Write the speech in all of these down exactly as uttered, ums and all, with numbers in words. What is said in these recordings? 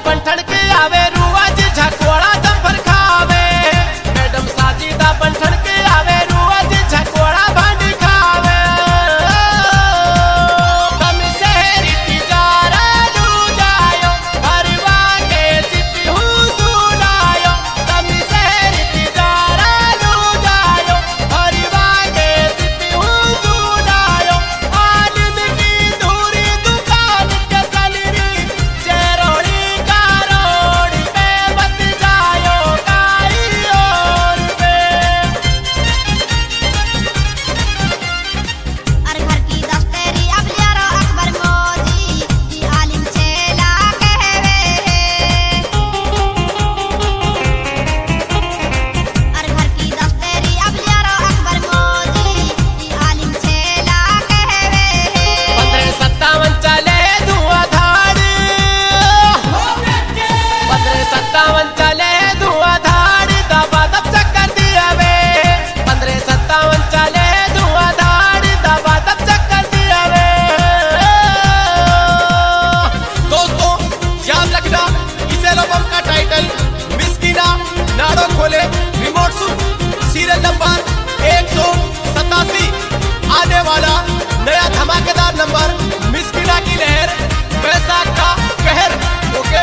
बंठन के आवे रुआज झकोड़ा दफर खावे। मैडम साजिदा बंठन के आवे रुआज झकोड़ा भांड खावे। कम शहरी तिजारा लू जायो हरवा के चिट्ठी हूँ सुनायो। कम शहरी तिजारा लू जायो हरवा के चिट्ठी हूँ सुनायो। आलिम की दूरी दुकान के सलरी चेरोड़ी का रोड पे मत जायो काई और पे। अर घर की दफ्तरी अब यारो अकबर मोदी जी आलिम चेला कहवे है। अर घर की दफ्तरी अब यारो अकबर मोदी जी आलिम चेला कहवे है। पंद्रह सत्तावन चले धुआंधार। पंद्रह सत्तावन चले धुआंधार दबा दब चक्कर दिया वे। पंद्रह सत्तावन चले धुआंधार दबा दब चक्कर दिया वे। दोस्तों याद रखना इस एल्बम का टाइटल मिस्किना नाड़ो खोले रिमोट सुन सीरियल नंबर एक सौ सतासी। आने वाला नया धमाकेदार नंबर मिस्किना की लहर बैसाख का कहर। ओके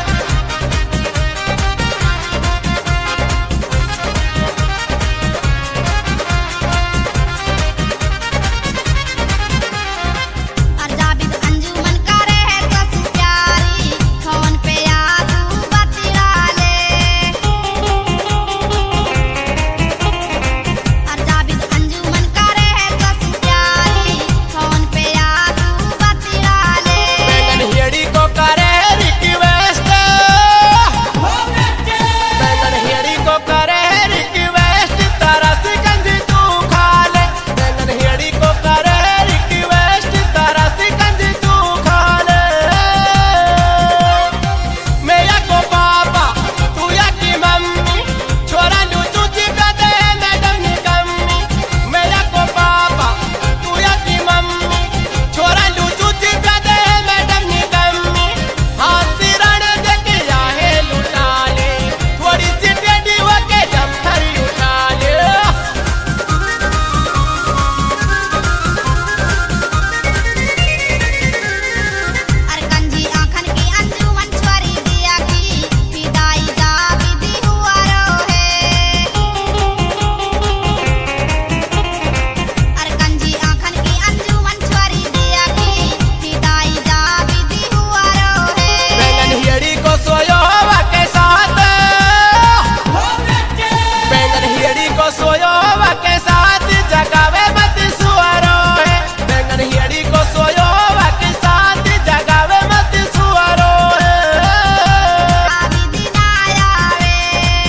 अर जाबिद अंजुमन करे है तो प्यारी फोन पे आंसू बतिया ले। अर जाबिद अंजुमन करे है तो प्यारी फोन पे आंसू बतिया ले। बैंगन हियड़ी को करे रिक्वेस्ट। बैंगन हियड़ी को करे रिक्वेस्ट तरस गंजी तू खा ले। बैंगन हियड़ी को करे रिक्वेस्ट तरस गंजी तू खा ले। मैं या को पापा तू या की मम्मी छोरा लूचू जी दे मैडम नी कम्मी। मैं या को पापा तू या की मम्मी छोरा लूचू जी दे मैडम नी कम्मी। हाथ सिरण देके आहे लुटा ले थोड़ी सी टेढ़ी होके जफ्फर उठा ले। अर कंजी आंखन की अंजुमन छोरी दिया की विदाई जाबिदी हुआ रो है। अर कंजी आंखन की अंजुमन छोरी दिया की विदाई जाबिदी हुआ रो है। बैंगन हियड़ी को सोयो हवा के साथ। बैंगन हियड़ी को सोयो हवा के साथ जगावे मत सुअरो है। बैंगन हियड़ी को सोयो हवा के साथ जगावे मत सुअरो है। जाबिदी ना आवे।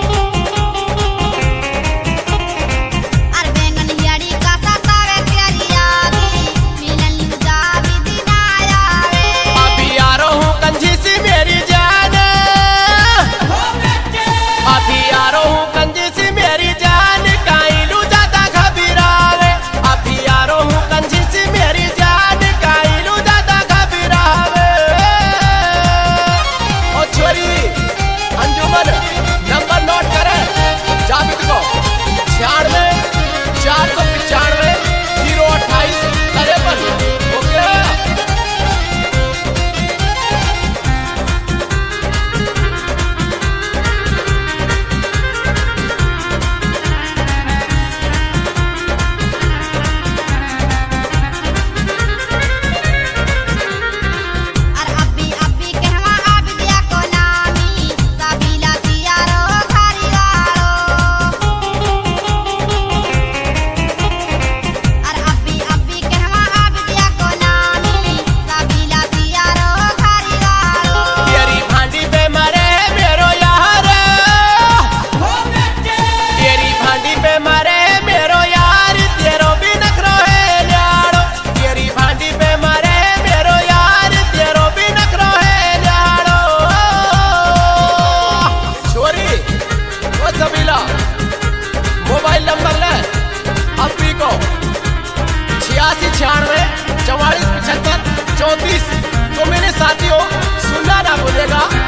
अर बैंगन हियड़ी का सतावे प्यारी यादी मिलन लू जाबिदी ना आवे। अभी आ रहा हूँ कंजी सी मेरी जान। अभी आ रहा हूँ कंजी सी मेरी जान काई लू ज्यादा घबरावे। अभी आ रहा हूँ कंजी सी मेरी जान काई लू ज्यादा घबरावे। ओ छोरी अंजुमन नंबर नोट करे जाबिद को छियानवे चार सौ पचानवे जीरो अट्ठाईस तिरपन। ओके अर अब्बी अब्बी कहवा आबिदिया को नामी साबीला तियारो खारी गाड़ो। अर अब्बी अब्बी कहवा आबिदिया को नामी साबीला तियारो खारी गाड़ो। तेरी भांडी पे मरे मेरो यार। तेरी भांडी पे मरे मेरो यार तेरो भी नखरो है न्याड़ो। तेरी भांडी पे मरे मेरो यार तेरो भी नखरो है न्याड़ो। छोरी वो सबीला मोबाइल नंबर ले अप्पी को छियासी छियानवे चौवालीस पचहत्तर चौंतीस। तो मेरे साथियों सुनना ना भूलेगा।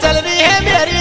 चल रही है मेरी